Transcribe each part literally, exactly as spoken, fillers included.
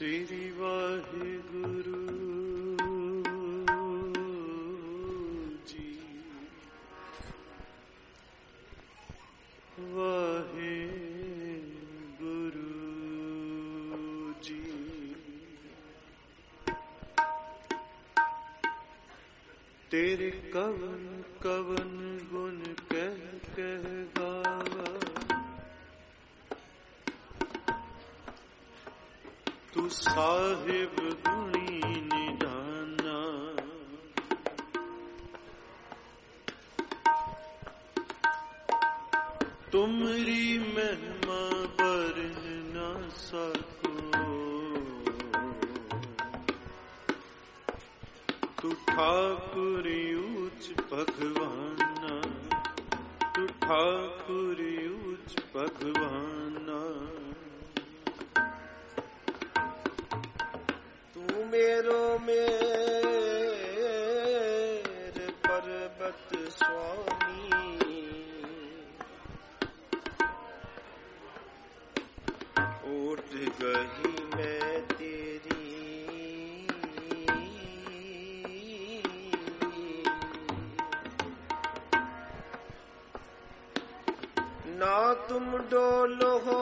श्री वाहिगुरु जी, वाहिगुरु जी। तेरे कवन कवन गुण कह कह गावा, तू साहिब गुणी निधाना। तुमरी महिमा बरन ना सको, तू ठाकुर ऊंच भगवाना, तू ठाकुर ऊंच भगवाना। मेरो मेर पर्वत स्वामी, ओट गही मैं तेरी। ना तुम डोलो हो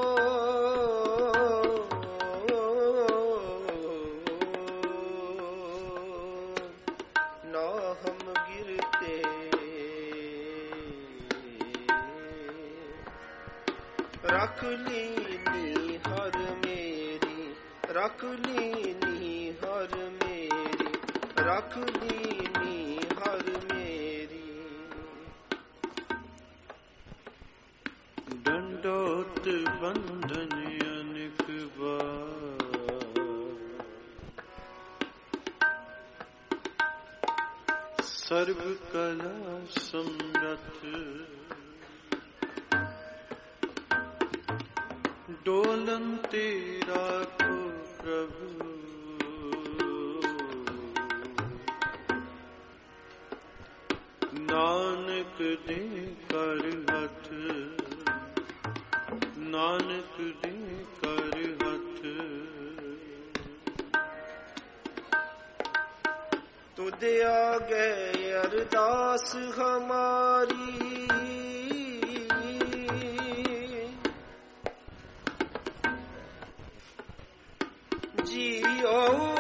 रख लीनी हर मेरी, रख लीनी हर मेरी, रख लीनी हर मेरी। दंडोत बंधन अनेक बार, सर्व कला समरथ। डोलन तेरा को प्रभु, नानक दे कर हथ, नानक दे कर हथ। तुझे आगे अरदास हमारी, जियो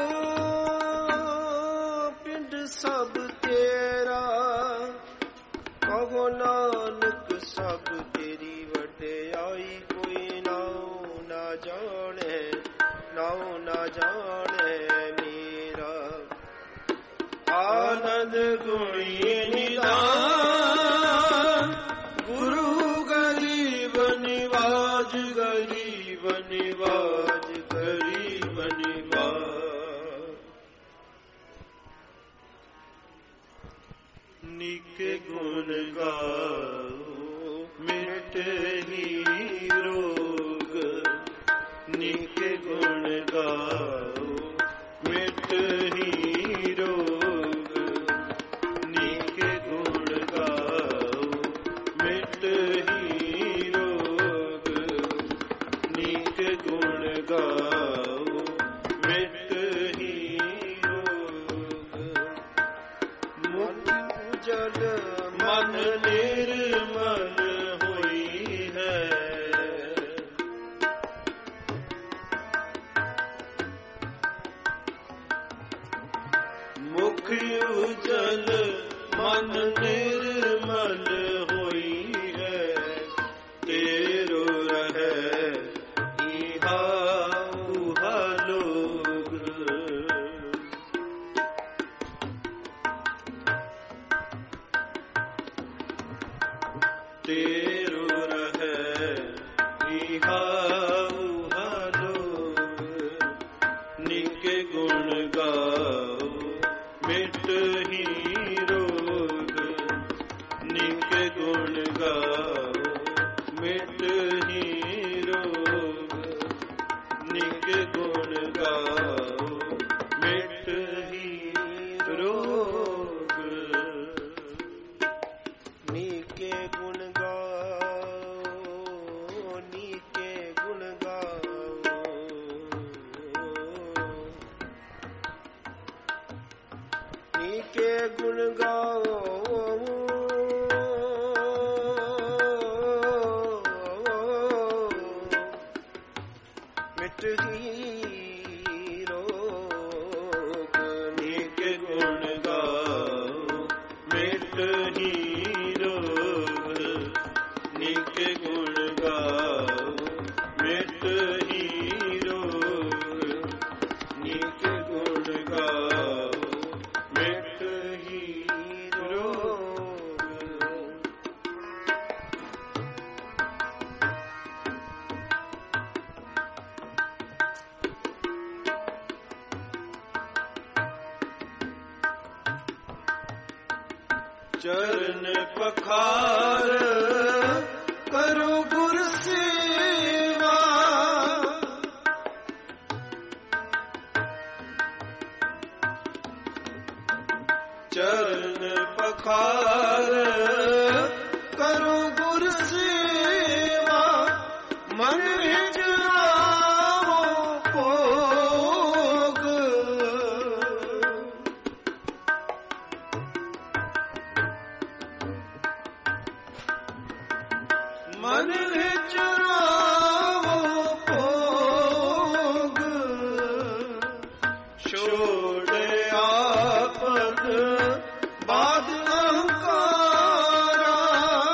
पिंड सब तेरा। कहो नानक सब तेरी वड्याई, कोई नाऊ ना जाने, नाऊ ना जाने मेरा। आनंद गुणी निधान, गुरु गरीब निवाज, गरीब निवाज, गरीब निवाज। नीके गुण गाओ मिटे ही रोग, नीके गुण गाओ मिट ही रोग। नीके गुण गाओ मिट ही रोग, नीके गुण गाओ मिट ही रोग। मुक्ति उजल मन निर्मल हुई है, मुख उजल मन निर्मल हुई है। तेरो रहे इहा उहा लोग, तेरो रहे इहा उहा लोग। निके गुण गाओ मिट ही रोग, निके गुण गाओ मिट ही रोग। निके गुण गाओ मिट ही रोग। नीके गुण गाओ, नीके गुण गाओ, के गुण गाओ मिट ही रोग नीके गुण गाओ मिट ही रोग नीके गुण गाओ मिट ही रोग नीके गुण गाओ मिट ही रोग चरण पखार करो गुर सेवा चरण पखार करो गुर सेवा मन हिजराओ भोग मन विचराओ भोग छोड़े आपद बाध अहंकारा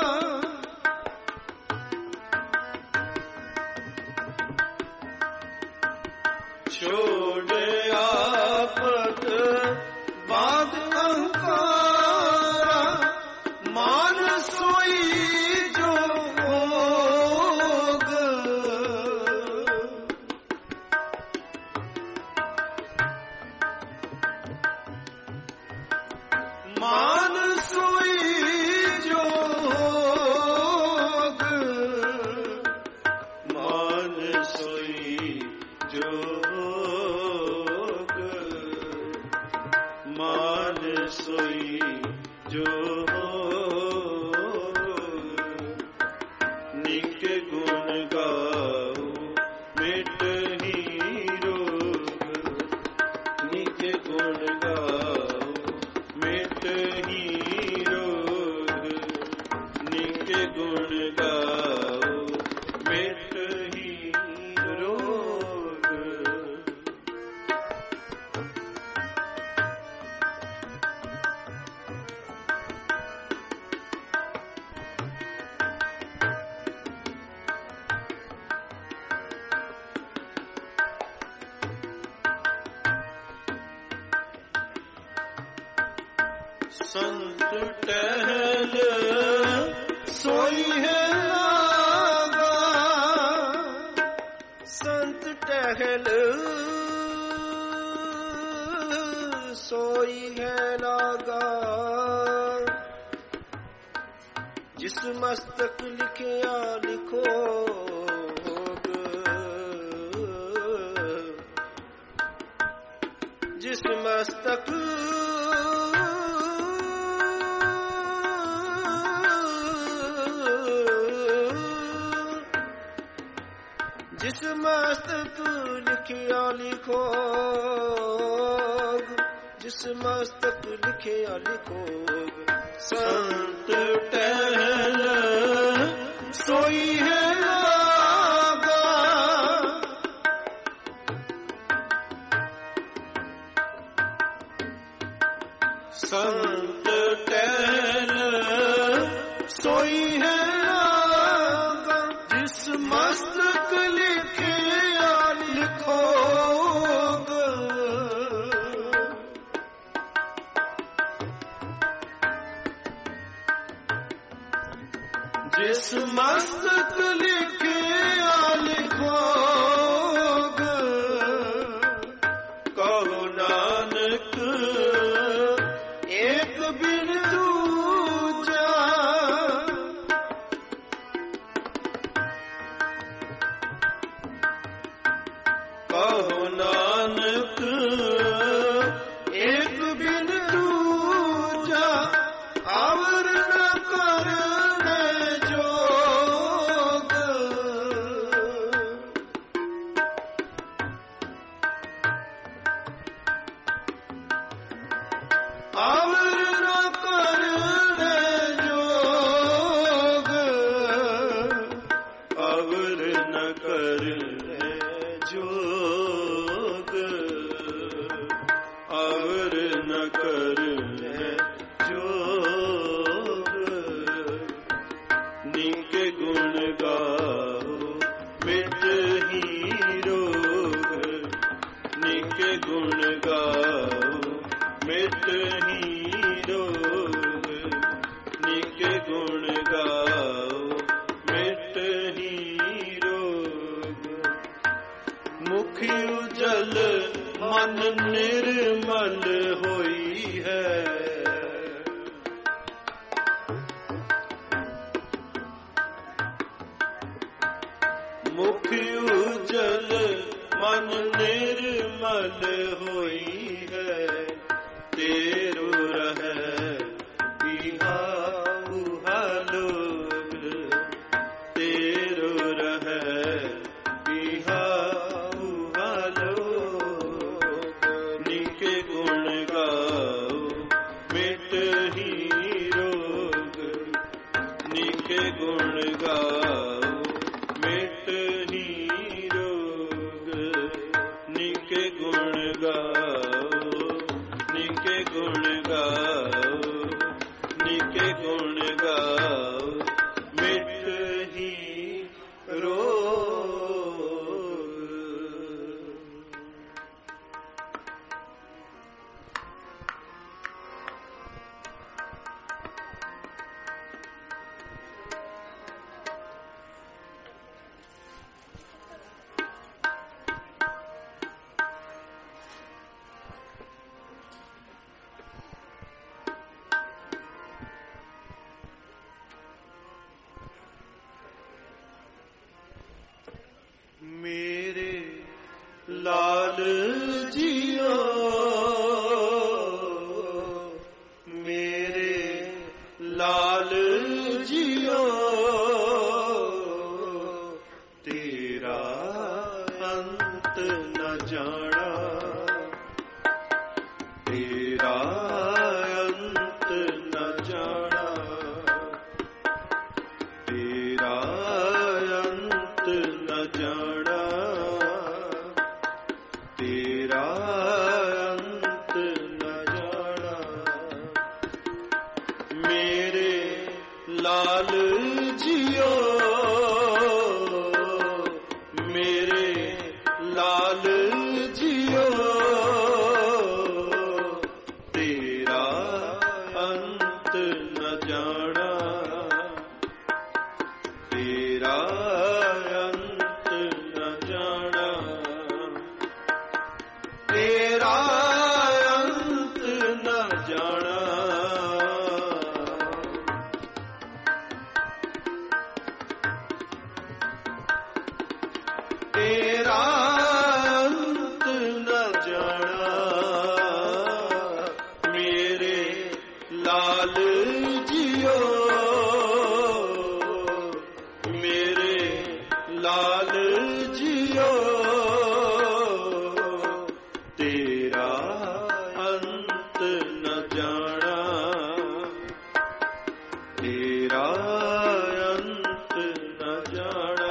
छोड़े आपद बाध अहंकारा मान सोई जो भोग मान सोई जो भोग मान सोई जो भोग मान सोई जो भोग नीके गुण गाओ मिट ही रोग नीके गुण गाओ मिट ही रोग नीके गुण गाओ मिट ही रोग संत टहल सोई है लागा संत टहल सोई है लागा जिस मस्तक लिखिया लिखो जिस मस्तक जिस मस्तक लिखिया लिखो जिस मस्तक लिखिया लिखो संत टहल सोई है लागा संत टहल सोई है लागा जिस मस्तक लिखिया लिखो जिस मस्तक लिखिया लिखो कहो नानक एक बिन दूजा कहो नानक एक बिन दूजा और न करने जोग और करने जोग, और न करने जोग। नीके गुण गाओ मिट ही रोग, नीके गुण गाओ मिट ही रोग, नीके गुण गाओ मिट ही रोग। मुखी उजल मन निर्मल होई है, मुखी उजल मन निर्मल होई है। तेरो रहे इहा उहा लोग, तेरो रहे इहा उहा लोग। नीके गुण गाओ मिट ही रोग, नीके गुण गाओ मिट ही रोग। नीके गुण गाओ, नीके गुण गाओ, नीके गुण गाओ मिट ही रोग। मेरे लाल जियो, मेरे लाल जियो, तेरा अंत न जाना, तेरा अंत न जाना, तेरा अंत न जाना, तेरा अंत न जाना। मेरे लाल जियो, मेरे लाल जियो, तेरा अंत न जाना, तेरा अंत न जाना, तेरा अंत न जाना। तेरा अंत न जाना। मेरे लाल जियो, मेरे लाल जियो, तेरा अंत न जाना, तेरा अंत न जाना।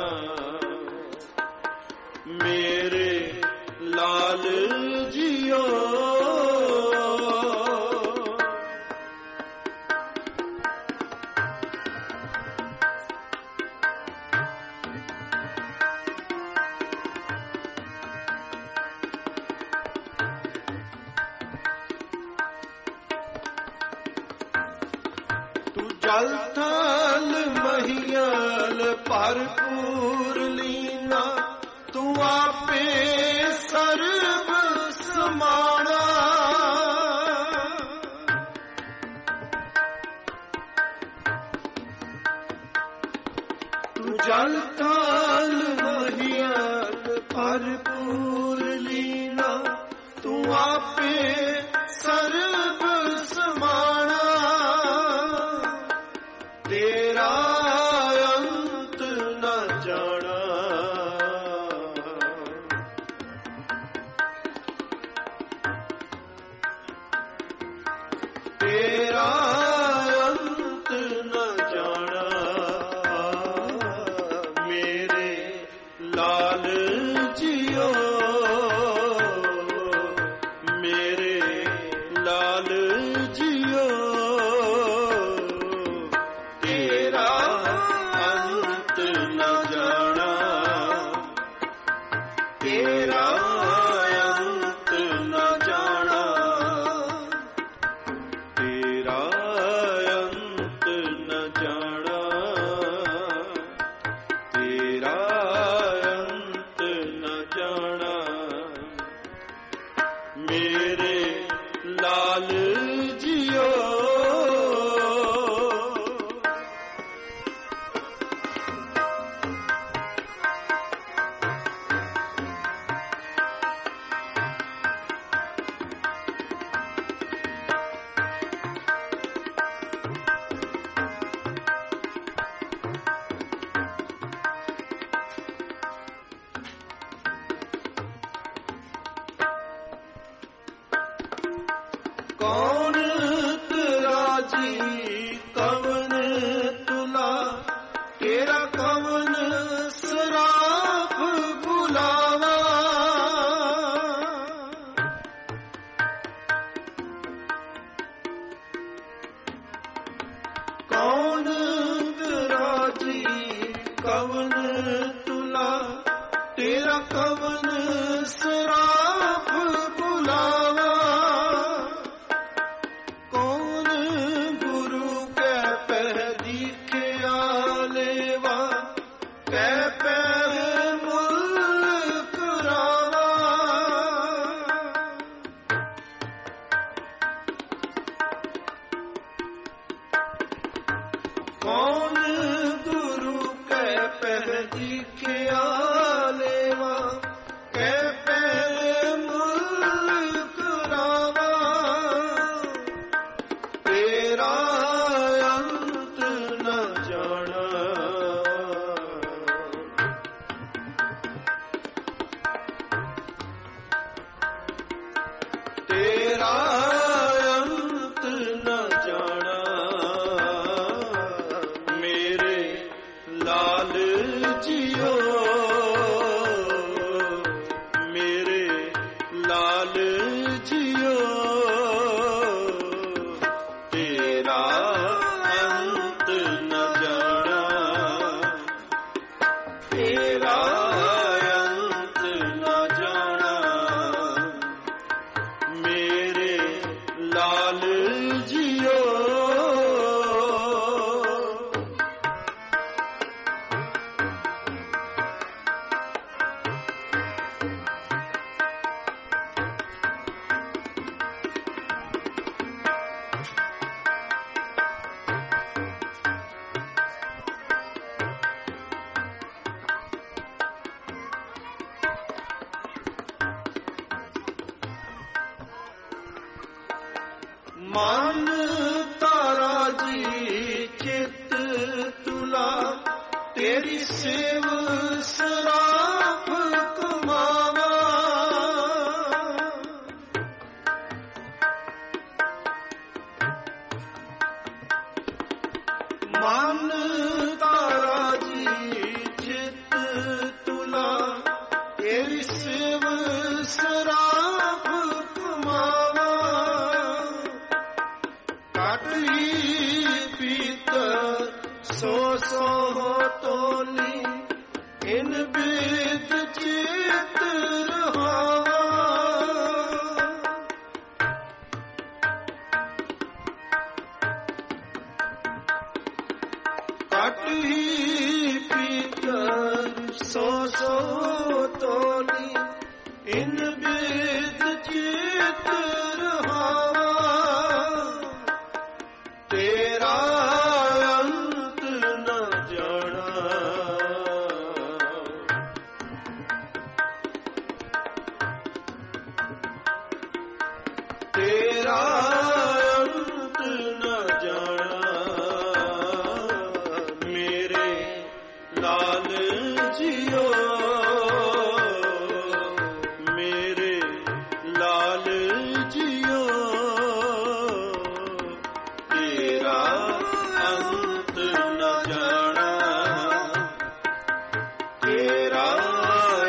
मेरे लाल जियो, जल थल महियल भरपूर लीना, तू आपे सर्व समाना। तू जल थल महियल भरपूर लीना, तू आपे सर्व समाना। तेरा अंत न जाना, तेरा अंत न जाना। मेरे लाल ਲਾਲ ਜੀਓ ਮੇਰੇ ਲਾਲ ਜੀਓ ਤੇਰਾ ਅੰਤ ਨ ਜਾਣਾ ਤੇਰਾ ਅੰਤ ਨ ਜਾਣਾ ਤੇਰਾ ਅੰਤ ਨ ਜਾਣਾ ਤੇਰਾ ਅੰਤ ਨ ਜਾਣਾ ਮੇਰੇ ਲਾਲ ਜੀਓ ਕੌਣ ਤਰਾਜੀ ਕਵਨ ਤੁਲਾ ਤੇਰਾ ਕਵਨ ਸਰਾਪ ਬੁਲਾਵਾ ਕੌਣ ਤਰਾਜੀ ਕਵਨ ਤੁਲਾ ਤੇਰਾ ਕਵਨ ਸਰਾਪ ਬੁਲਾਵਾ ਕੌਣ ਗੁਰੂ ਕੈ ਪਹਿ ਦੀਖਿਆ ਲੇਵਾ ਕੈ ਪਹਿ ਮੁੱਲ ਕਰਾਵਾ ਕੌਣ ਗੁਰੂ ਕੈ ਪਹਿ ਦੀਖਿਆ ਲੇਵਾ ਕੈ ਪਹਿ ਮੁੱਲ ਕਰਾਵਾ ਤੇਰਾ ਅੰਤ ਨ ਜਾਣਾ ਤੇਰਾ ਅੰਤ ਨ ਜਾਣਾ ਮੇਰੇ ਲਾਲ ਜੀਓ ਮੇਰੇ ਲਾਲ ਜੀਓ ਤੇਰਾ ਅੰਤ ਨ ਜਾਣਾ ਤੇਰਾ ਅੰਤ ਨ ਜਾਣਾ ਮੇਰੇ ਲਾਲ ਜੀਓ ਮਨ ਤਾਰਾ ਜੀ ਚਿਤ ਤੁਲਾ ਤੇਰੀ ਸੇਵ ਸਰਾਪ ਕਮਾਵਾ ਮਨ ਤਾਰਾ ਜੀ ਚਿਤ ਤੁਲਾ ਤੇਰੀ ਸੇਵ ਸਰਾਪ ਕਮਾਵਾ ਕਾਟਲੀ ਪੀਤ ਸੋ ਸੋ ਤੋਲੀ ਇਨ ਬੇਦ ਚੇਤ ਰਹਾਵਾ ਕਾਟਲੀ ਪੀਤ ਸੋ ਸੋ ਤੋਲੀ ਇਨ ਬੇਦ ਚੇਤ ਰਹਾਵਾ ਤੇਰਾ ਅੰਤ ਨ ਜਾਣਾ ਤੇਰਾ ਅੰਤ ਨ ਜਾਣਾ ਮੇਰੇ ਲਾਲ ਜੀਓ ਮੇਰੇ ਲਾਲ ਜੀਓ ਤੇਰਾ ਅੰਤ ਨ ਜਾਣਾ ਤੇਰਾ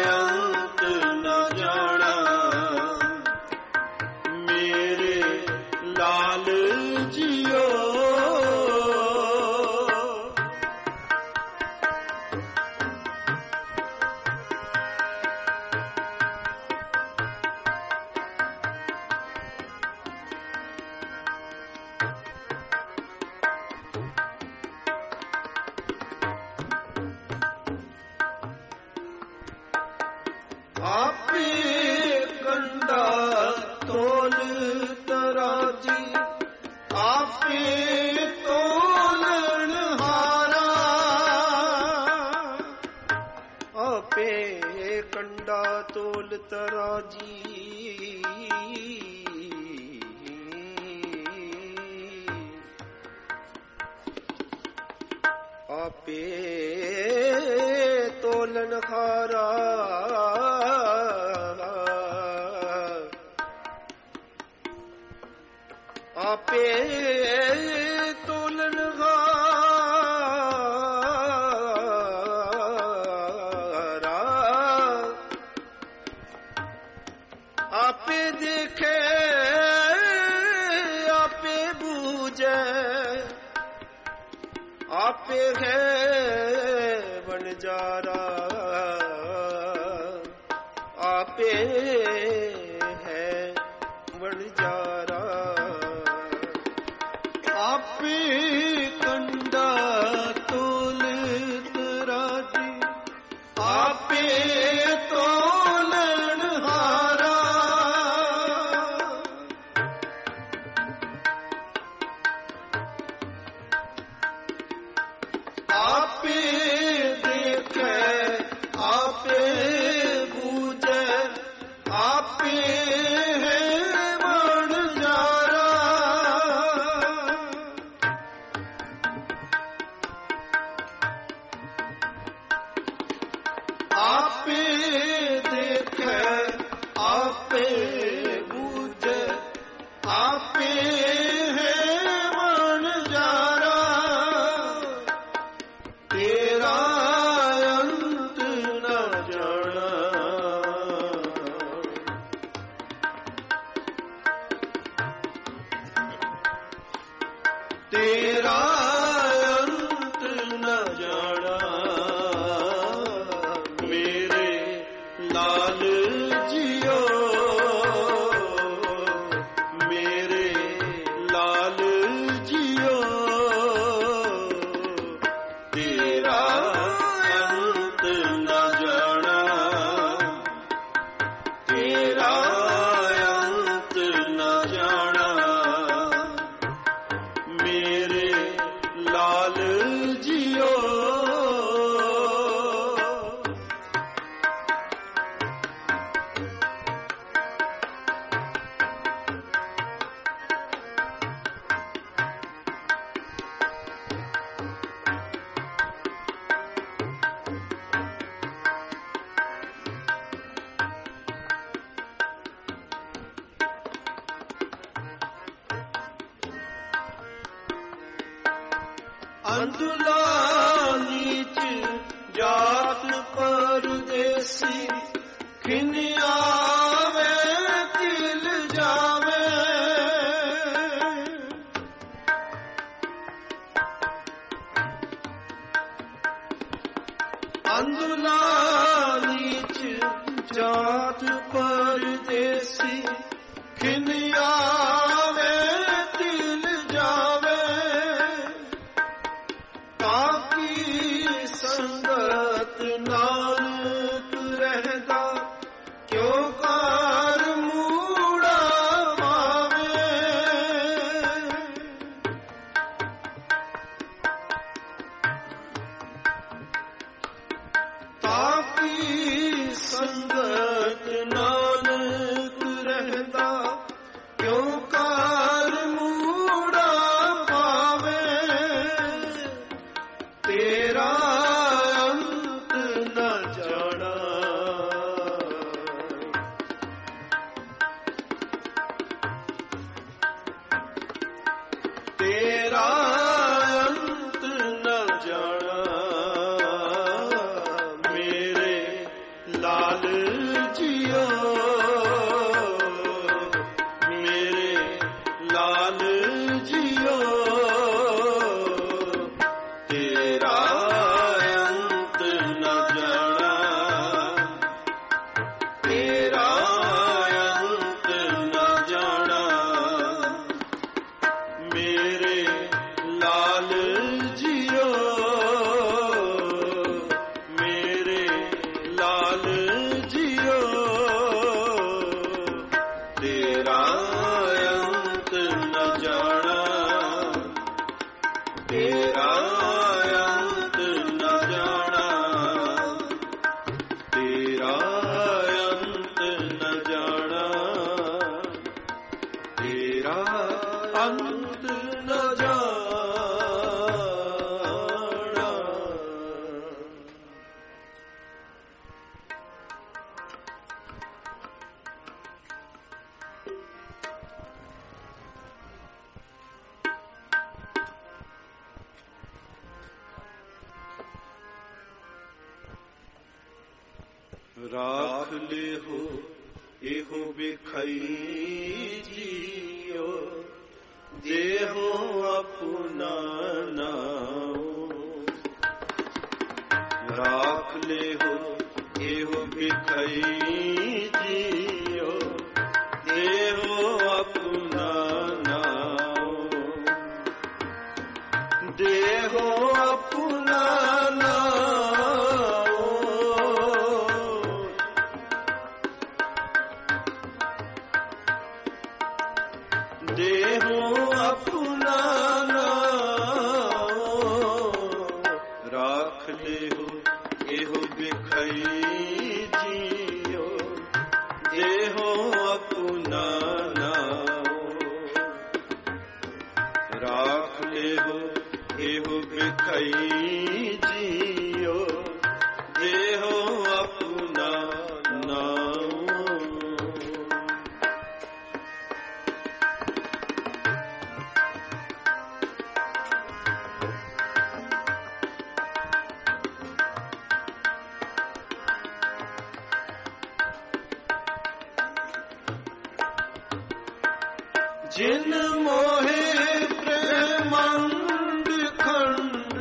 ਆਪੇ ਕੰਡਾ ਤੋਲ ਤਰਾਜੀ, ਆਪੇ ਤੋਲਣ ਹਾਰਾ, ਆਪੇ ਕੰਡਾ ਤੋਲ ਤਰਾਜੀ, ਆਪੇ ਤੋਲਣ ਹਾਰਾ, ਆਪੇ ਤੋਲਣ ਹਾਰਾ, ਆਪੇ ਦੇਖੇ ਆਪੇ ਬੂਝੈ, ਆਪੇ ਹੈ ਵਣਜਾਰਾ, ਆਪੇ ਹੈ ਵਣਜਾਰਾ, ਆਪੇ ਕੰਡਾ ਤੋਲ ਤਰਾਜੀ, ਆਪੇ ਤੋਲਣ ਹਾਰਾ, ਆਪੇ ਦੇਖੈ ਆਪੇ ਬੂਝੈ, ਆਪੇ ਹੈ ਵਣਜਾਰਾ, ਆਪੇ ਦੇਖੈ ਆਪੇ ਬੂਝੈ, ਆਪੇ ਹੈ ਵਣਜਾਰਾ, ਤੇਰਾ ਅੰਤ ਨ ਜਾਣਾ, ਤੇਰਾ ਅੰਤ ਨ ਜਾਣਾ, ਮੇਰੇ ਲਾਲ ਜੀਓ, ਮੇਰੇ ਲਾਲ ਜੀਓ, ਤੇਰਾ ਅੰਤ ਨ ਜਾਣਾ, ਤੇਰਾ ਅੰਤ ਨ ਜਾਣਾ, ਮੇਰੇ ਲਾਲ ਜੀਓ। ਅੰਧਲਾ ਨੀਚ ਜਾਤ ਪਰਦੇਸੀ, ਖਿਨ ਆਵੇ ਤਿਲ ਜਾਵੇ, ਅੰਧਲਾ ਨੀਚ ਜਾਤ ਪਰਦੇਸੀ, ਖਿਨ ਆਵੇ ਤਿਲ ਜਾਵੇ, ਤਾਕੀ ਸੰਗਤ ਨਾਨਕ ਰਹਿਦਾ, ਕਿਉ ਕਾਰ ਮੂੜਾ ਵਾਵੇ, ਤਾਕੀ ਸੰਗਤ ਨਾਨਕ ਰਹਿਦਾ, ਕਿਉ ਕਾਰ ਮੂੜਾ ਪਾਵੇ, ਤੇਰਾ ਅੰਤ ਨ ਜਾਣਾ, ਤੇਰਾ ਅੰਤ ਨ ਜਾਣਾ, ਮੇਰੇ ਲਾਲ ਜੀਓ, ਮੇਰੇ ਲਾਲ ਜੀਓ, ਤੇਰਾ ਅੰਤ ਨ ਜਾਣਾ, ਤੇਰਾ ਅੰਤ ਨ ਜਾਣਾ, ਮੇਰੇ ਲਾਲ ਜੀਓ, ਮੇਰੇ ਲਾਲ ਜੀਓ। राख ले हो एहो बिखई जियो देहो अपना नाओ राख ले हो एहो बिखई जियो देहो अपना नाओ देहो अपना नाओ देहो अपना नाओ राख ले हो एहो बिखई जियो देहो अपना नाओ राख ले हो एहो बिखई जियो देहो अपना नाओ जिन मोहे प्रेमांड खंड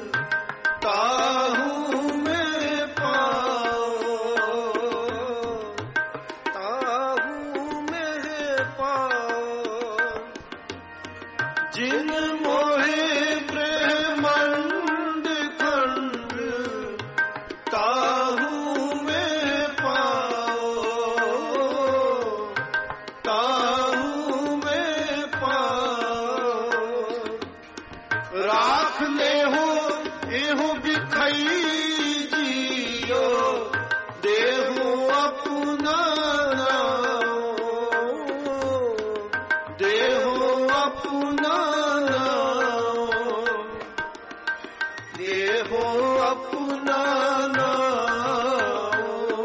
ताहू में पाओ ताहू में पाओ जिन मोहे प्रेमांड खंड ताहू में पाओ ताहू राख ले हो एहो बिखई जियो देहो अपना नाओ देहो अपना नाओ देहो अपना नाओ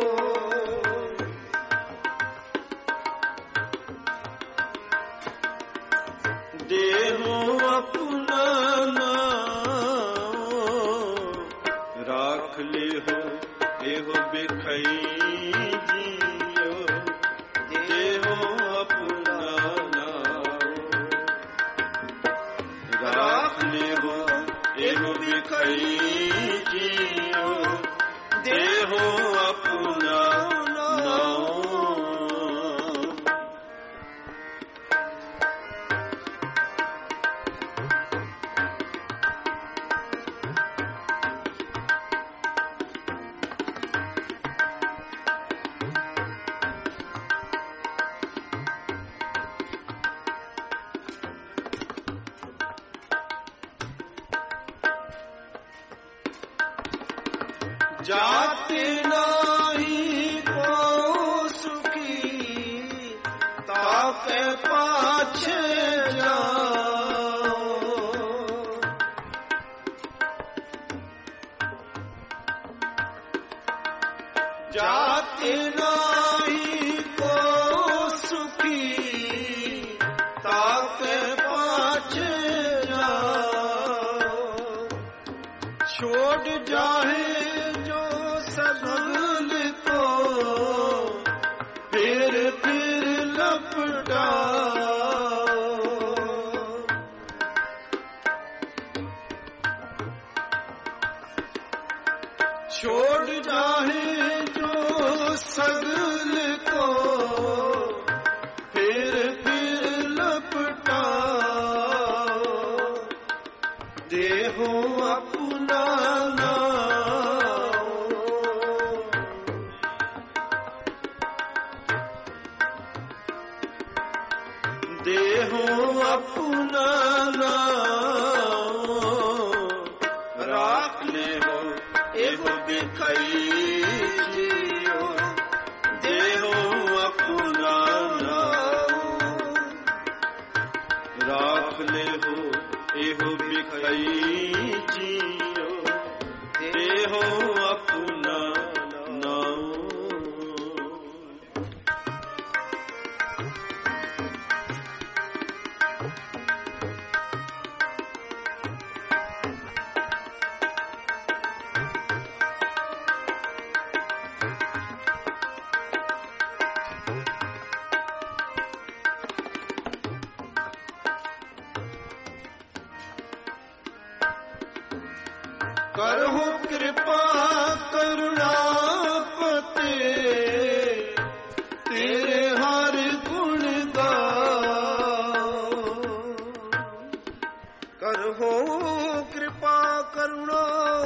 देहो अपना नाओ राख ले हो एहो बिखई जियो देहो अपना नाओ राख ले हो एहो बिखई जियो देहो अपना नाओ जाते नाही को सुखी ताके पाछे जाओ जाते नाही को सुखी ताके पाछे जाओ छोड़ जाए सबल को फिर फिर लपटाओ छोड़ जाए जो सगल को फिर फिर लपटाओ देहो अपना देहो अपना नाओ राख ले हो एहो बिखई जियो देहो अपना नाओ राख ले हो एहो बिखई जियो देहो अपना नाओ ਕਰਹੁ ਕਿਰਪਾ ਕਰੁਣਾ ਪਤੇ, ਤੇਰੇ ਹਰ ਗੁਣ ਗਾਓ। ਕਰਹੁ ਕਿਰਪਾ ਕਰੁਣਾ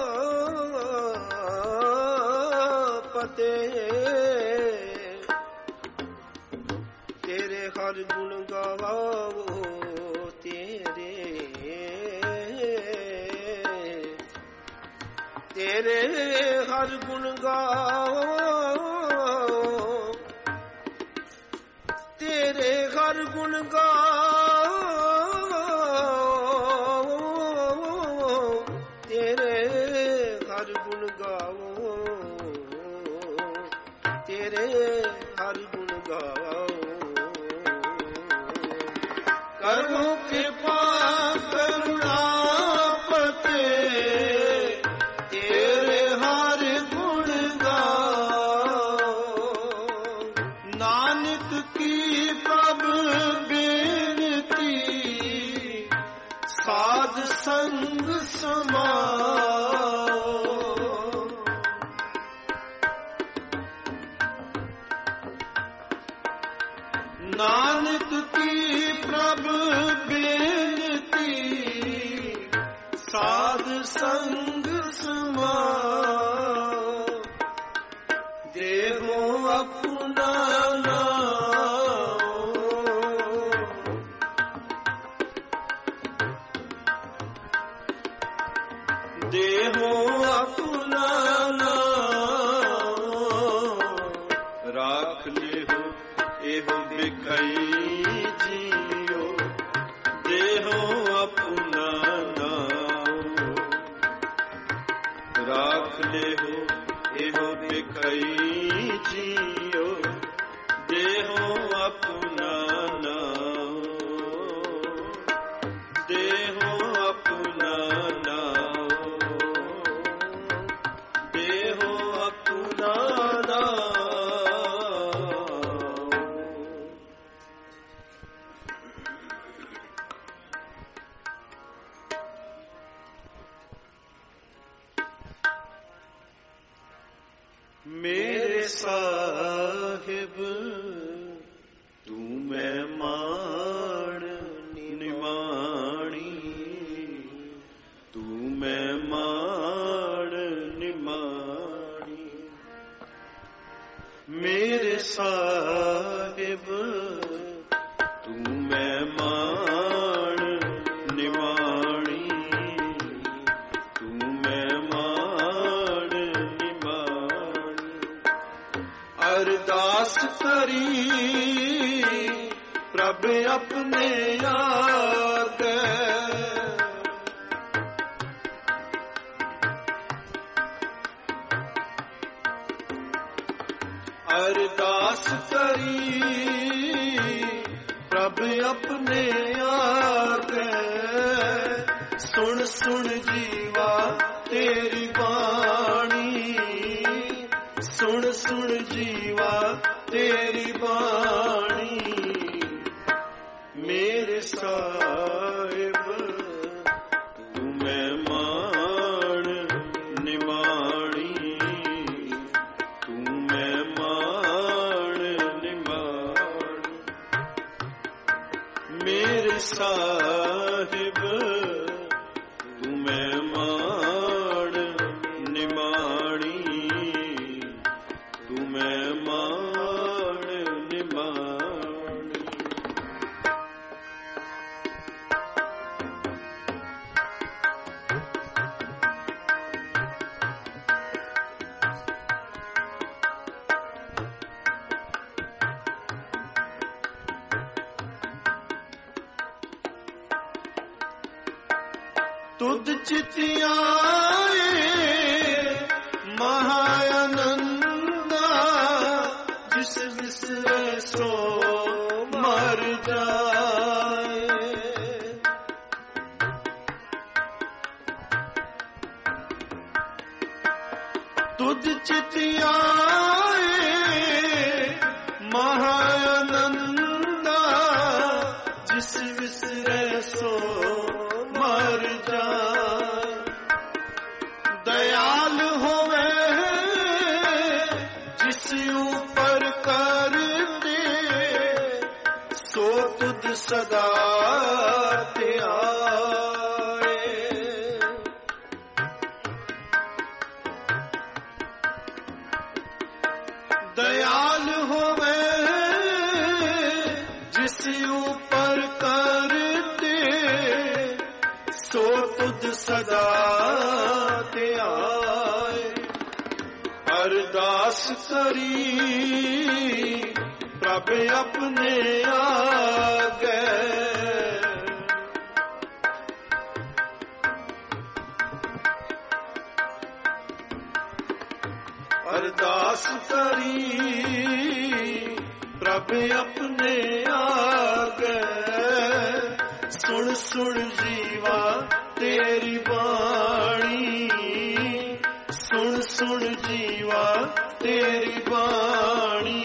ਪਤੇ, ਤੇਰੇ ਹਰ ਗੁਣ ਗਾਵੋ। ਤੇਰੇ ਤੇਰੇ ਹਰ ਗੁਣ ਗਾਓ, ਤੇਰੇ ਹਰ ਗੁਣ ਗਾਓ, ਤੇਰੇ ਹਰ ਗੁਣ ਗਾਓ, ਤੇਰੇ ਹਰ ਗੁਣ ਗਾਓ। ਕਰਹੁ ਕਿਰਪਾ ਕਰੁਣਾ ਪਤੇ, ਤੇਰੇ ਹਰ ਗੁਣ ਗਾਓ। ਨਾਨਕ ਕੀ ਪ੍ਰਭ ਬੇਨਤੀ, ਸਾਧ ਸੰਗ ਸਮਾਓ। ਨਾਨਕ ਕੀ ਪ੍ਰਭ ਬੇਨਤੀ, ਸਾਧ ਸੰਗ ਸਮਾਓ। ਦੇਹੋ ਆਪਣਾ ਨਾਉ, ਦੇਹੋ ਆਪਣਾ ਨਾਉ। ਰਾਖ ਲਿਹੁ ਇਹੋ ਬਿਖਈ ਜੀਓ, ਦੇਹੋ ਆਪਣਾ ਨਾਉ। ਰਾਖ ਲਿਹੁ ਇਹੋ ਬਿਖਈ ਜੀਓ, ਦੇਹੋ ਆਪਣਾ ਨਾਉ। ਦੇਹੋ ਆਪਣਾ ਨਾਉ, ਦੇਹੋ ਆਪਣਾ ਨਾਉ। ਮੇਰੇ ਸਾਹਿਬ ਤੂੰ ਮਹਿਮਾਨ ਨਿਮਾਣੀ, ਤੂੰ ਮਹਿਮਾਨ ਨਿਮਾਣੀ। ਮੇਰੇ ਸਾਹਿਬ ਤੂੰ ਮਹਿਮਾਨ ਨਿਮਾਣੀ, ਤੂੰ ਮਹਿਮਾਨ ਨਿਮਾਣੀ। ਅਰਦਾਸ ਕਰੀ ਪ੍ਰਭ ਆਪਣੇ ਆਗੇ, ਅਰਦਾਸ ਕਰੀ ਪ੍ਰਭ ਆਪਣੇ ਆਗੇ। ਸੁਣ ਸੁਣ ਜੀਵਾ ਤੇਰੀ ਬਾਣੀ, ਸੁਣ ਸੁਣ ਜੀਵਾ ਤੇਰੀ ਬਾਣੀ। ਮੇਰੇ ਸਾਹਿਬ ਤੂੰ ਮਹਿਮਾਨ ਨਿਮਾਣੀ, ਤੂੰ ਮਹਿਮਾਨ ਨਿਮਾਣੀ। ਮੇਰੇ ਸਾਹਿਬ ਤੂੰ ਮਹਿਮਾਨ ਨਿਮਾਣੀ, ਤੂੰ ਮਹਿਮਾਨ ਨਿਮਾਣੀ। ਤੁਧ ਚਿਤਿ ਆਏ ਮਹਾ ਆਨੰਦਾ, ਜਿਸ ਵਿਸਰੇ ਸੋ ਮਰ ਜਾਏ। ਤੁਧ ਚਿਤਿ ਆਏ ਮਹਾ ਆਨੰਦਾ, ਜਿਸ ਵਿਸਰੇ ਸੋ ਮਰ ਜਾਏ। ਸਦਾ ਧਿਆਏ। ਦਇਆਲ ਹੋਵੇ ਜਿਸ ਉਪਰ ਕਰਤੇ, ਸੋ ਤੁਧ ਸਦਾ ਧਿਆਏ। ਅਰਦਾਸ ਕਰੀ ਪ੍ਰਭ ਆਪਣੇ ਆਗੇ, ਅਰਦਾਸ ਕਰੀ ਪ੍ਰਭ ਆਪਣੇ ਆਗੇ। ਸੁਣ ਸੁਣ ਜੀਵਾ ਤੇਰੀ ਬਾਣੀ, ਸੁਣ ਸੁਣ ਜੀਵਾ ਤੇਰੀ ਬਾਣੀ।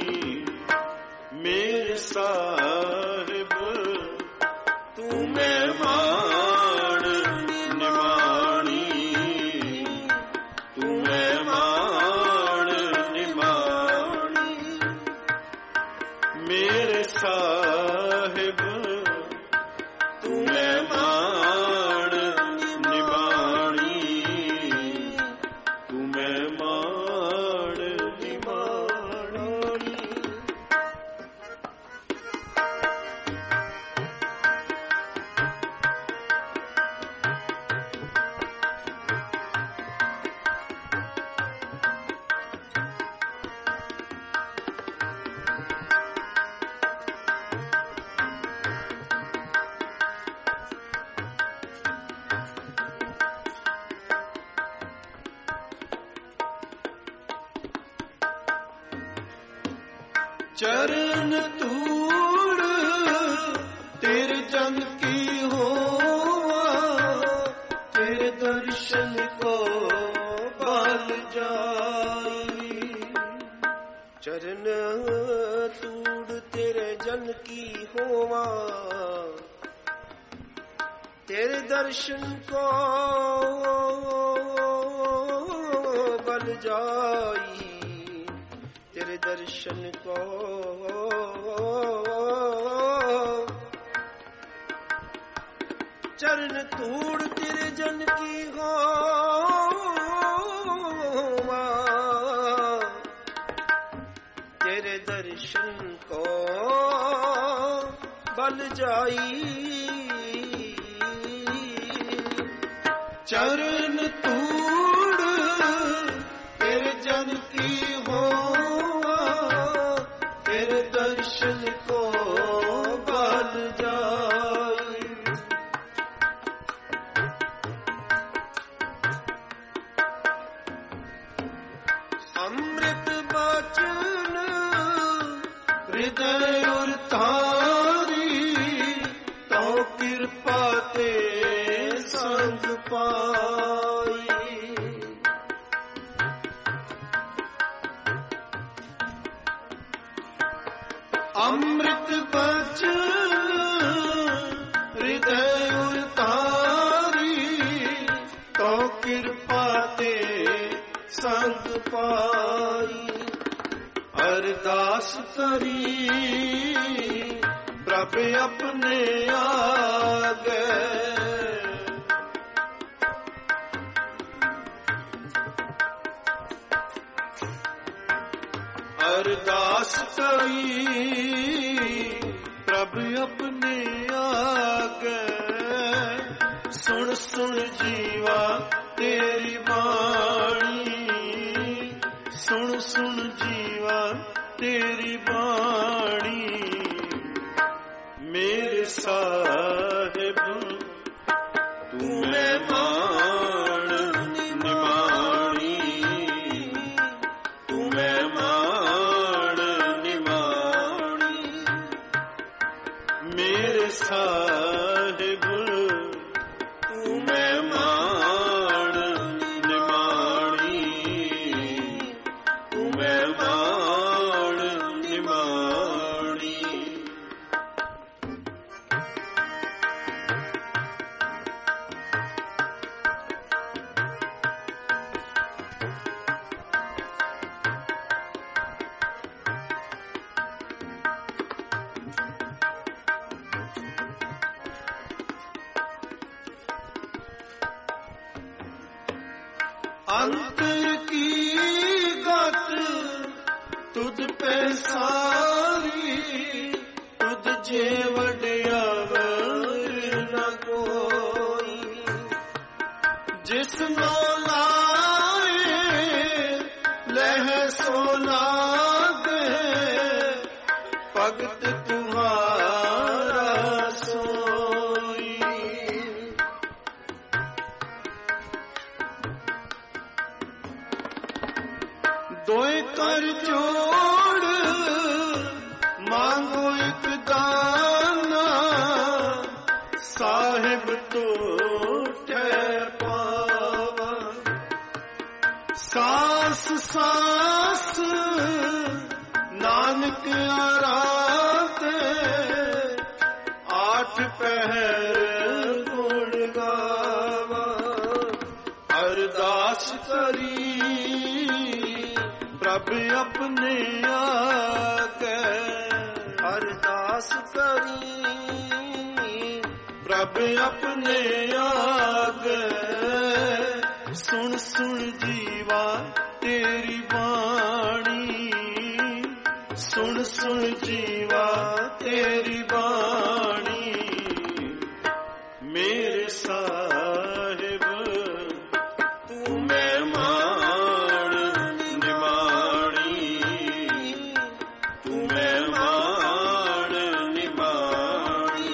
ਮੇਰੇ ਸਾਹਿਬ ਤੂੰ ਮਹਿਮਾਨ ਨਿਮਾਣੀ, ਤੂੰ ਮਹਿਮਾਨ ਨਿਮਾਣੀ। ਮੇਰੇ ਸਾਹਿਬ ਤੂੰ ਮਹਿਮਾਨ ਨਿਮਾਣੀ, ਤੂੰ ਮਹਿਮਾਨ ਨਿਮਾਣੀ। ਚਰਨ ਧੂੜ ਤੇਰੇ ਜਨ ਕੀ ਹੋਵਾ, ਤੇਰੇ ਦਰਸ਼ਨ ਕੋ ਬਲ ਜਾਈ। ਚਰਨ ਧੂੜ ਤੇਰੇ ਜਨ ਕੀ ਹੋਵਾ, ਤੇਰੇ ਦਰਸ਼ਨ ਕੋ ਬਲ ਜਾਈ। तेरे दर्शन को चरण धूड़ तेरे जन की हो, तेरे दर्शन को बल जाई। चरण धूड़ तेरे जन की हो, तेरे दर्शन को बल जाई। अमृत बचन हृदय उर तारी, तो कृपा ते संग पाई। अमृत बचन हृदय उतारी, तो कृपा ते संग पाई। अरदास करी प्रभ अपने आगे, अरदास करी प्रभ अपने आगे। सुन सुन जीवा तेरी बाणी, सुन सुन जीवा तेरी बाणी। मेरे साहिब तू मेहमान निमाणी, तू मेहमान निमाणी। मेरे साहिब तू मेहमान निमाणी, तू मेहमान निमाणी। ਅੰਤਰ ਕੀ ਗਤ ਤੁਧ ਪੈ ਸਾਰੀ, ਤੁਧ ਜੇ ਵਡਿਆਵਰ ਨ ਕੋਈ। ਜਿਸ ਨੋ ਲਾਏ ਲਹਿ ਸੋ ਲਾਗੇ, ਭਗਤ ਤੁਮਾਰਾ ਸੋਈ। ਦੋਇ ਕਰ ਜੋੜ ਮੰਗੋ ਇਕ ਦਾਨਾ, ਸਾਹਿਬ ਟੋਟੇ ਪਾਵਾ। ਸਾਸ ਸਾਸ ਨਾਨਕ ਆਰਾਧੇ, ਆਠ ਪਹਿਰ ਗੁਣ ਗਾਵਾ। ਅਰਦਾਸ ਕਰੀ ਪ੍ਰਭ ਆਪਣੇ ਆਗੇ, ਅਰਦਾਸ ਕਰੀ ਪ੍ਰਭ ਆਪਣੇ ਆਗੇ। ਸੁਣ ਸੁਣ ਜੀਵਾ ਤੇਰੀ ਬਾਣੀ, ਸੁਣ ਸੁਣ ਜੀਵਾ ਤੇਰੀ ਬਾਣੀ। ਮੇਰੇ ਸਾਹਿਬ ਤੂੰ ਮਹਿਮਾਨ ਨਿਮਾਣੀ, ਤੂੰ ਮਹਿਮਾਨ ਨਿਮਾਣੀ।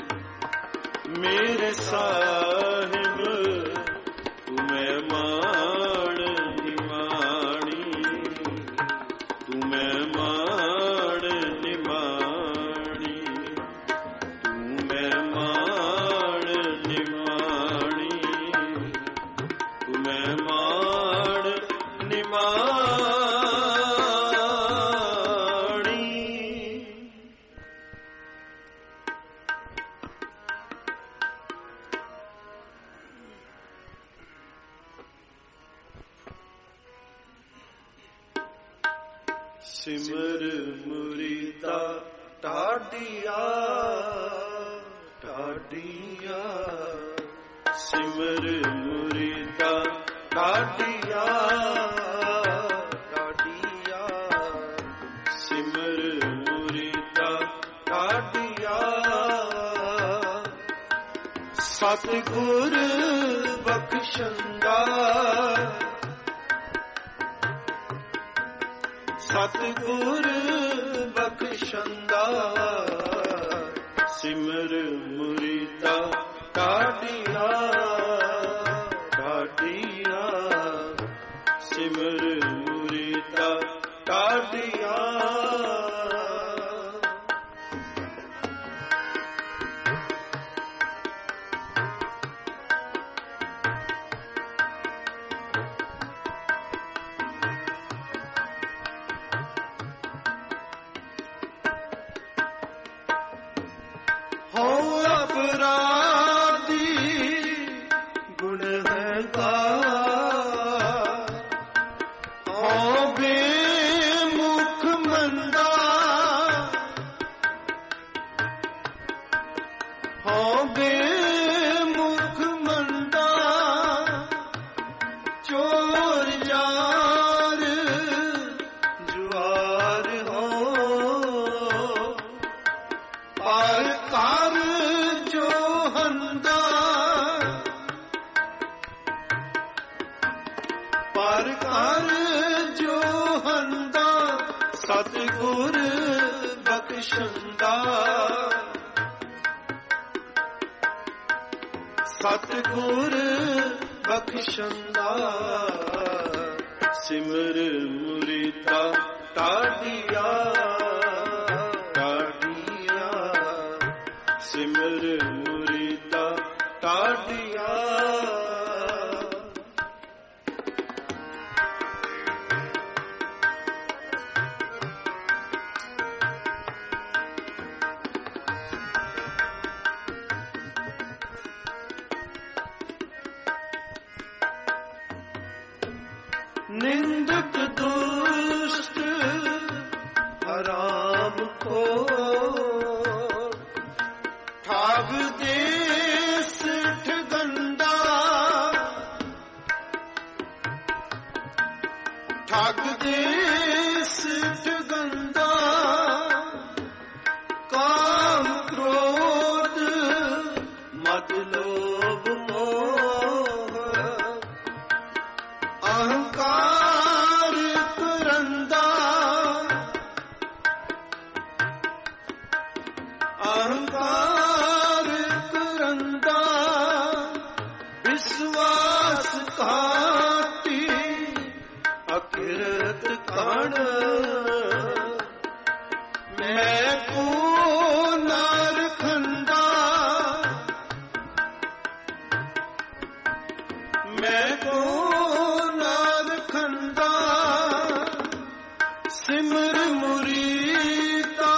ਮੇਰੇ ਸਾਹਿਬ ਤੂੰ ਮਹਿਮਾਨ ਨਿਮਾਣੀ, ਤੂੰ ਮਹਿਮਾਨ ਨਿਮਾਣੀ, ਤੂੰ ਮਹਿਮਾਨ ਨਿਮਾਣੀ, ਤੂੰ ਮਹਿਮਾਨ ਨਿਮਾਣੀ। ਸਿਮਰ ਮੁਰੀਦਾ ਢਾਡੀਆ ਢਾਡੀਆ, ਸਿਮਰ ਮੁਰੀਦਾ ਢਾਡੀਆ ਢਾਡੀਆ, ਸਿਮਰ ਮੁਰੀਦਾ ਢਾਡੀਆ। ਸਤਿਗੁਰ ਬਖਸ਼ੰਦਾ, ਸਤਿਗੁਰ ਬਖਸ਼ੰਦਾ। ਸਿਮਰ ਮੁਰੀਦਾ ਢਾਡੀਆ ਢਾਡੀਆ, ਸਿਮਰ ਮੁਰੀਦਾ ਢਾਡੀਆ। ਸਤਿਗੁਰ ਬਖਸ਼ੰਦਾ, ਸਤਿਗੁਰ ਬਖਸ਼ੰਦਾ। ਸਿਮਰ ਮੁਰੀਦਾ ਢਾਡੀਆ ਢਾਡੀਆ, ਸਿਮਰ ਮੁਰੀਦਾ ਢਾਡੀਆ। ਨਿੰਦਕ ਦੁਸ਼ਟ ਹਰਾਮ ਕੋ, ਠਾਗ ਦੇਸ ਠਗੰਡਾ। ਜਗ ਦੇ ਸਿੱਧ ਗੰਦਾ ਕਾਮ ਕ੍ਰੋਧ ਮਦ ਲੋਭ ਮੋਹ ਅਹੰਕਾਰ ਕਰੰਦਾ ਅਹੰਕਾਰ ਕਰੰਦਾ ਵਿਸ਼ਵਾਸ ਘਾਟੀ ਅਕਿਰਤ ਕਣ ਮੈਂ ਕੋ ਨਰ ਖੰਡਾ ਮੈਂ ਕੋ ਨਰ ਖੰਡਾ ਸਿਮਰ ਮੁਰੀਦਾ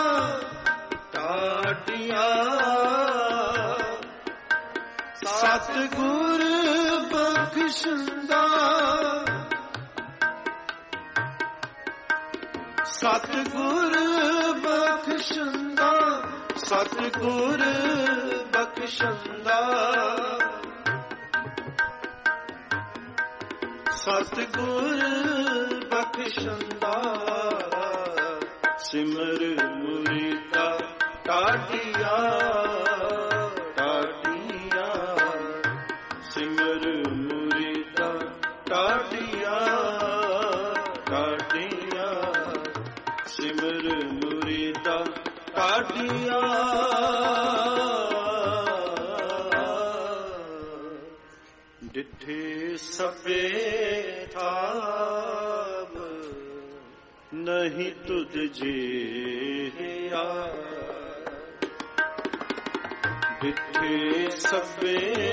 ਟਾਟਿਆ ਸਤਿਗੁਰ ਬਖਸ਼ੰਦਾ ਸਤਿਗੁਰ ਬਖਸ਼ੰਦਾ ਸਤਿਗੁਰ ਬਖਸ਼ੰਦਾ ਸਤਿਗੁਰ ਬਖਸ਼ੰਦਾ ਸਿਮਰ ਮੁਰੀਦਾ ਟਾਟਿਆ ਟਾਟਿਆ ਸਿਮਰ ਮੁਰੀਦਾ ਟਾਟਿਆ ਟਾਟਿਆ ਸਿਮਰ ਮੁਰੀਦਾ ਟਾਟਿਆ ਡਿਠੇ ਸਭੇ ਥਾਵ ਨਹੀਂ ਤੁਧ ਜੀਆ ਡਿਠੇ ਸਭੇ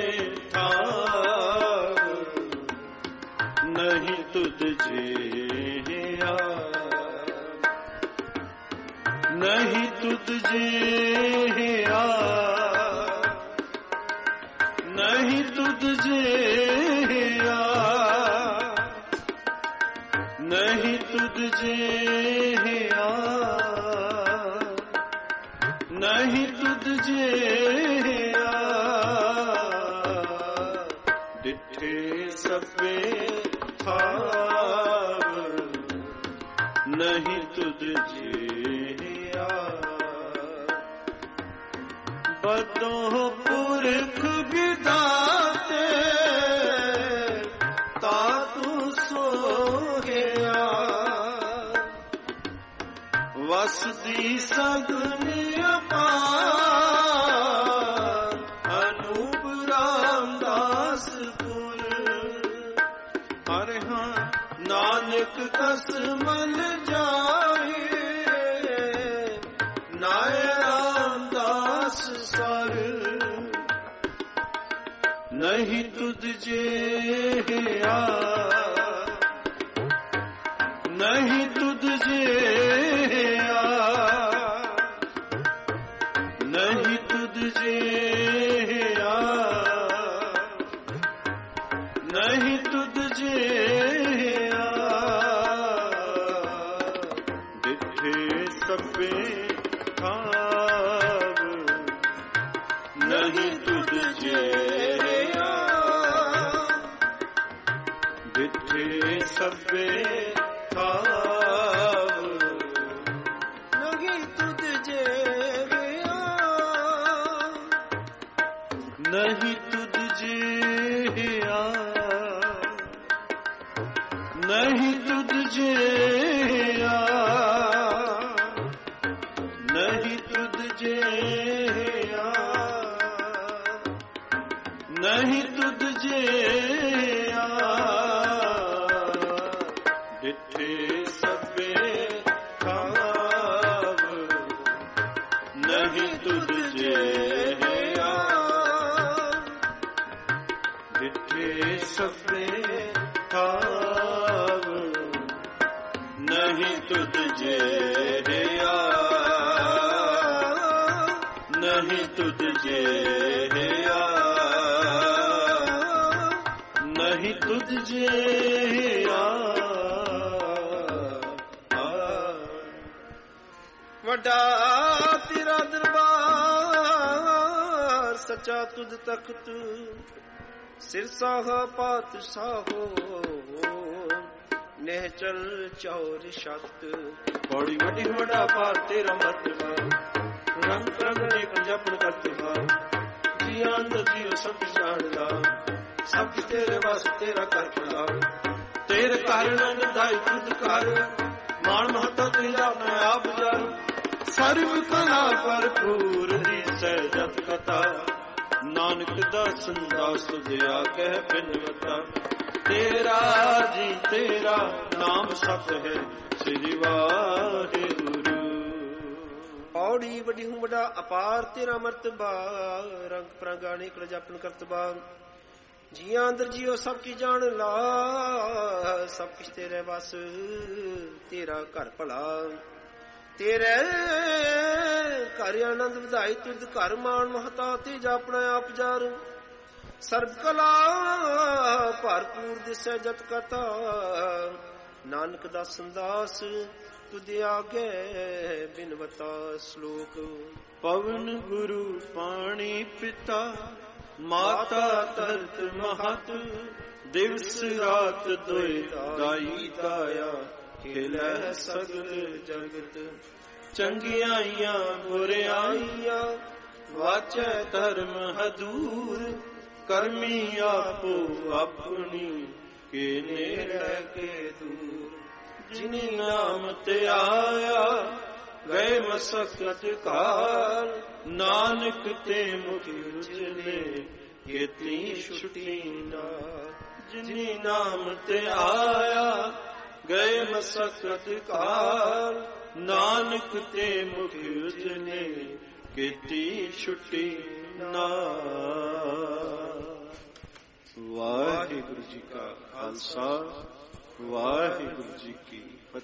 ਥਾਵ ਨਹੀਂ ਤੁਧ ਜੀਆ ਨਹੀਂ ਤੁਧ ਜੀਆ ਨਹੀਂ ਤੁਧ ਜੀਆ ਨਹੀਂ ਤੁਧ ਜੀਆ ਨਹੀਂ ਤੁਧ ਜੀਆ ਡਿਠੇ ਸਭੇ ਥਾਵ ਨਹੀਂ ਤੁਧ ਜੀਆ ਬਦੋਂ ਪੁਰਖ ਵਿਦਾਤੇ ਤਾ ਤੂੰ ਸੋਹਿਆ ਵਸਦੀ ਸਗਨੀ ਅਪਾਰ ਅਨੂਪ ਰਾਮਦਾਸ ਪੁਰ ਹਰਿ ਹਾਂ ਨਾਨਕ ਕਸ ਮਨ ਜਾਏ ਨਾਇ ਰਾਮਦਾਸ ਸਰ ਨਹੀਂ ਤੁਧ ਜੀਆ ਨਹੀਂ ਤੁਧ ਜੀਆ ਨਹੀਂ ਤੁਧ ਜੀਆ ਨਹੀਂ ਤੁਧ ਜੀਆ ਡਿਠੇ ਸਭੇ ਥਾਵ ਨਹੀਂ ਤੁਧ ਜੀਆ ਡਿਠੇ ਸਭੇ ਥਾਵ ਨਹੀਂ ਤੁਧ ਜੀਆ ਨਹੀਂ ਤੁਧ ਜੀਆ ਨਹੀਂ ਤੁਧ ਜੀਆ ਨਹੀਂ ਤੁਧ ਜੀਆ ਨਹੀਂ ਤੁਧ ਜੀਆ ਡਿਠੇ ਸਭੇ ਥਾਵ ਨਹੀਂ ਤੁਧ ਜੀਆ ਡਿਠੇ ਸਭੇ ਥਾਵ ਨਹੀਂ ਤੁਧ ਜੀਆ ਨਹੀਂ ਤੁਧ ਜੀਆ ਨਹੀਂ ਤੁਧ ਜੀਆ ਵੱਡਾ ਤੇਰਾ ਦਰਬਾਰ ਸੱਚਾ ਤੁਧ ਤਖਤ ਸਿਰ ਸਾਹ ਪਾਤਸ਼ਾਹੋ ਨਿਹਚਲ ਚੌਰ ਛਤ। ਪੌੜੀ ਵੱਡੀ ਵੱਡਾ ਪਾਰ ਤੇਰਾ ਮਰਤਬਾ, ਰੰਗ ਰੰਗ ਦੇਖ ਜਪਨ ਕਰਤਬਾ। ਜੀ ਅੰਦਰ ਜੀਉ ਸਭ ਜਾਣਦਾ, ਸਭ ਤੇਰੇ ਵਸ ਤੇਰਾ ਕਰ ਭਲਾ। ਤੇਰੇ ਘਰ ਨੰਦ ਦਾਈ ਤੁਧ ਕਰ, ਮਾਣ ਮਹਤਾ ਤੇਰਾ ਮੈਂ ਆਪ ਜਰ। ਸਰਬ ਕਲਾ ਭਰਪੂਰ ਦੀ ਸਹਿਜਤ ਕਥਾ, ਨਾਨਕ ਦਾਸ ਦਾਸ ਤੁਝਿਆ ਕਹਿ ਬਿਨਵਤਾ। ਤੇਰਾ ਜੀ ਤੇਰਾ ਨਾਮ ਸਤ ਹੈ, ਸ੍ਰੀ ਵਾਹਿਗੁਰੂ। ਪੌੜੀ ਵੱਡੀ ਹੂੰ ਵੱਡਾ ਅਪਾਰ ਤੇਰਾ ਮਰਤਬਾ, ਰੰਗ ਪ੍ਰਾਂਗਾ ਨਿਕਲ ਜਪਨ ਕਰਤਬਾ। ਜੀਆਂ ਅੰਦਰ ਜੀਓ ਸਭ ਕੀ ਜਾਣ ਲਾ, ਸਭ ਕੁਛ ਤੇਰੇ ਵਸ ਤੇਰਾ ਘਰ ਭਲਾ। ਤੇਰੇ ਘਰ ਆਨੰਦ ਵਧਾਈ ਤੁਧ ਘਰ, ਮਾਣ ਮਹਤਾ ਤੇ ਜਾਪਣਾ ਆਪ ਜਰ। ਸਰਬ ਕਲਾ ਭਰਪੂਰ ਦਿਸੈ ਜਤ ਕਥਾ, ਨਾਨਕ ਦਾ ਸੰਦਾਸ ਤੁਧ ਆਗੇ ਬਿਨਵਤਾ। ਸ਼ਲੋਕ। ਪਵਨ ਗੁਰੂ ਪਾਣੀ ਪਿਤਾ, ਮਾਤਾ ਧਰਤ ਮਹਤ। ਦਿਵਸ ਰਾਤ ਦੋਇ ਦਾਈ ਦਾਇਆ, ਖੇਲੈ ਸਗਲ ਜਗਤ। ਚੰਗਿਆਈਆਂ ਬੁਰਿਆਈਆਂ, ਵਾਚੈ ਧਰਮ ਹਦੂਰ। ਕਰਮੀ ਆਪੋ ਆਪਣੀ, ਕੇ ਨੇੜੇ ਕੇ ਦੂਰ। ਜਿਨੀ ਨਾਮ ਤੇ ਆਇਆ, ਗਏ ਮਸਕਤ ਕਾਲ। ਨਾਨਕ ਤੇ ਮੁਖ ਉਜਲੇ, ਕੀਤੀ ਛੁਟੀ ਨਾਲ। ਜਿਨੀ ਨਾਮ ਤੇ ਆਇਆ, ਗਏ ਮਸਕਤ ਕਾਲ। ਨਾਨਕ ਤੇ ਮੁਖ ਉਜਲੇ, ਕੀਤੀ ਛੁਟੀ ਨਾਲ। ਵਾਹਿਗੁਰੂ ਜੀ ਕਾ ਖਾਲਸਾ, ਵਾਹਿਗੁਰੂ ਜੀ ਕੀ